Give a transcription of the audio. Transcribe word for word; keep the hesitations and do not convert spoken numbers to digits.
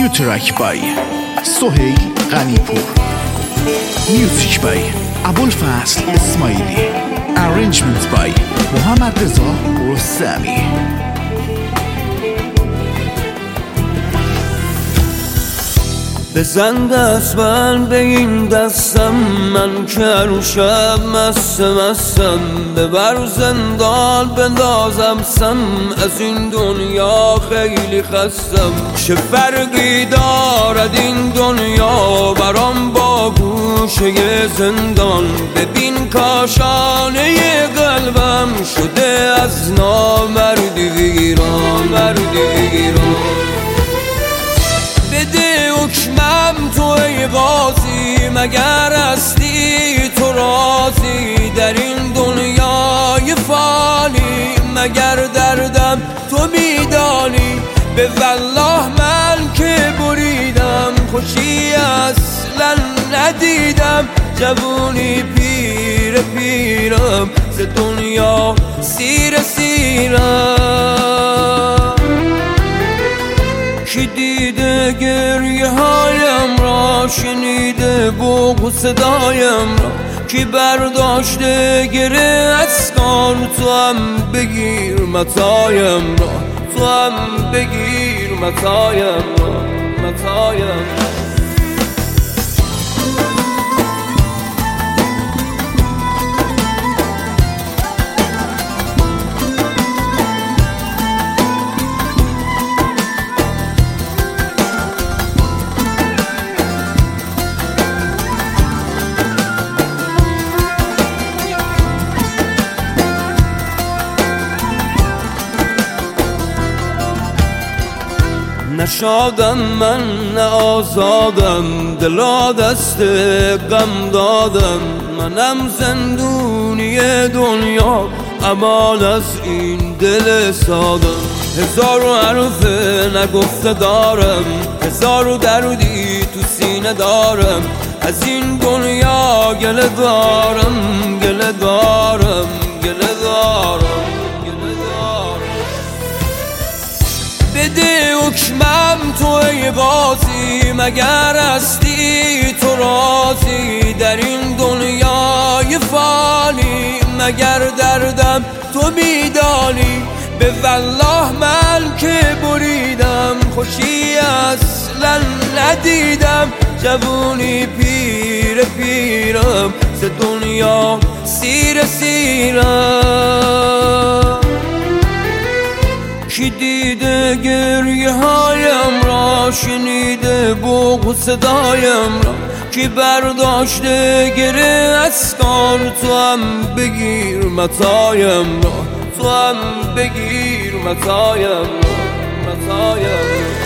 New track by سهیل غنی‌پور. Music by ابوالفضل اسماعیلی. Arrangement by محمد رضا رستمی. بزن دست من به این دستم، من که رو شب مست مستم. ببر زندان بندازم سم، از این دنیا خیلی خستم. چه فرقی دارد این دنیا برام با گوشه زندان؟ ببین کاشانه قلبم شده از نامردی ویران، مردی ویران. بده حکمم تو ای قاضی، مگر هستی تو راضی در این دنیای فانی؟ مگر دردم تو میدانی؟ به والله من که بریدم، خوشی اصلا ندیدم. جوونی پیر پیرم، ز دنیا سیر سیرم. کی دیده گریه هایم را، شنیده بوق صدایم را؟ کی برداشته گره از کار؟ تو هم بگیر متایم را، تو هم بگیر متایم را، متایم را. نشادم من نه آزادم، دلا دست غم دادم. منم زندونی دنیا، امان از این دل سادم. هزارو حرف نگفته دارم، هزارو دردی تو سینه دارم. از این دنیا گله دارم، گله دارم، گله دارم. بده حکمم تو ای قاضی، مگر هستی تو راضی در این دنیای فانی؟ مگر دردم تو میدانی؟ به والله من که بریدم، خوشی اصلا ندیدم. جوونی پیر پیرم، ز دنیا سیر سیرم. کی دیده گریه هایم را، شنیده بوق صدایم را؟ کی برداشته گره از کار؟ تو هم بگیر متایم را، تو هم بگیر متایم را، متایم را.